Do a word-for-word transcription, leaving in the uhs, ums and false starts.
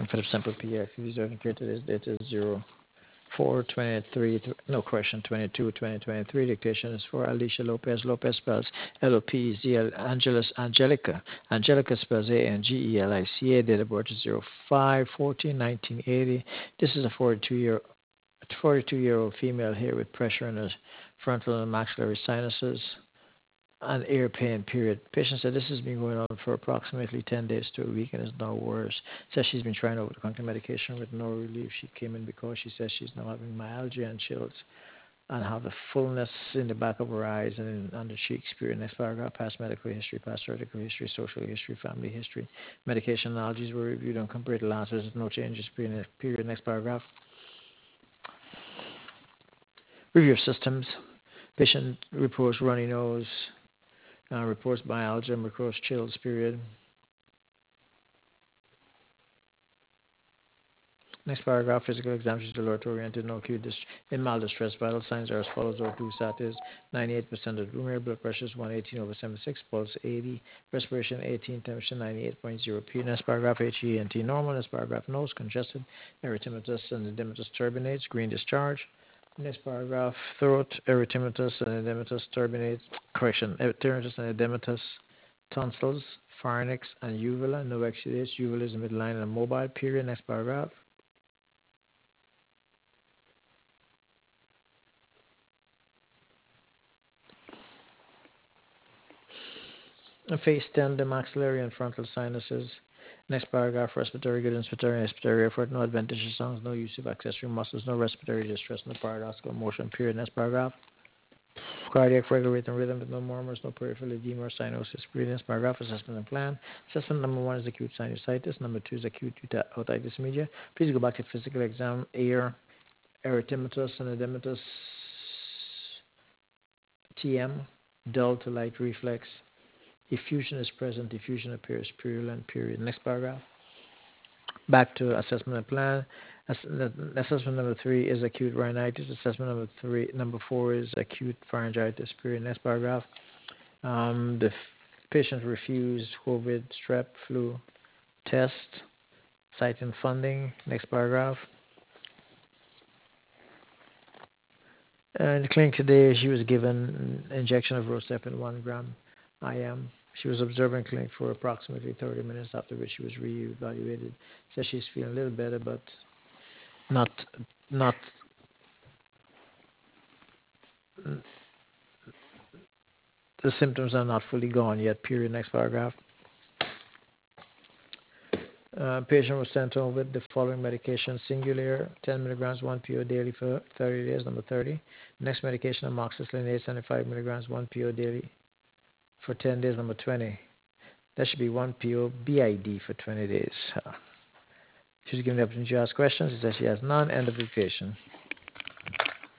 For the sample P X, reserving created is data zero four twenty-three, no correction, twenty-two twenty twenty-three. Dictation is for Alicia Lopez. Lopez spells L O P E Z L. Angeles Angelica. Angelica spells A N G E L I C A. Date of birth is zero five fourteen nineteen eighty. This is a forty-two year forty-two year old female here with pressure in her frontal and maxillary sinuses and ear pain, period. Patient said this has been going on for approximately ten days to a week and is now worse. Says she's been trying over-the-counter medication with no relief. She came in because she says she's now having myalgia and chills and have the fullness in the back of her eyes and in, on the cheeks, period. Next paragraph, past medical history, past surgical history, social history, family history. Medication analogies were reviewed and compared to last visit. No changes, period. period. Next paragraph. Review of systems. Patient reports runny nose, uh, reports myalgia, and reports chills, period. Next paragraph, physical exam, she's alert oriented, no acute dist- in mild distress. Vital signs are as follows. O two sat is ninety-eight percent of the room air, blood pressure is one eighteen over seventy-six, pulse eighty, respiration eighteen, temperature ninety-eight point zero P. Next paragraph, H E N T normal. Next paragraph, nose congested, erythematous and edematous turbinates, green discharge. Next paragraph, throat, erythematous and edematous turbinates, correction, erythematous and edematous tonsils, pharynx and uvula, no exudates, uvula is midline and mobile, period. Next paragraph. Face ten, the maxillary and frontal sinuses. Next paragraph, respiratory good, inspiratory, expiratory effort, no adventitious sounds, no use of accessory muscles, no respiratory distress, no paradoxical motion, period. Next paragraph, cardiac regular rate and rhythm with no murmurs, no peripheral edema or cyanosis, period. Next paragraph, assessment and plan. Assessment number one is acute sinusitis, number two is acute otitis media. Please go back to physical exam, ear, erythematous and edematous T M, dull to light reflex. Effusion is present. Effusion appears purulent, period. Next paragraph. Back to assessment and plan. Ass- assessment number three is acute rhinitis. Assessment number three, number four is acute pharyngitis, period. Next paragraph. Um, the f- patient refused COVID, strep, flu test, citing funding. Next paragraph. Uh, in the clinic today, she was given injection of Rocepin one gram I M. She was observed in clinic for approximately thirty minutes, after which she was re-evaluated. Says she's feeling a little better, but not not the symptoms are not fully gone yet. Period. Next paragraph. Uh, patient was sent home with the following medication: Singulair, ten milligrams, one P O daily for thirty days. Number thirty. Next medication, amoxicillin, eight seventy-five milligrams, one P O daily for ten days. Number twenty. That should be one P O B I D for twenty days. Uh, she's given the opportunity to ask questions. She says she has none. End of dictation.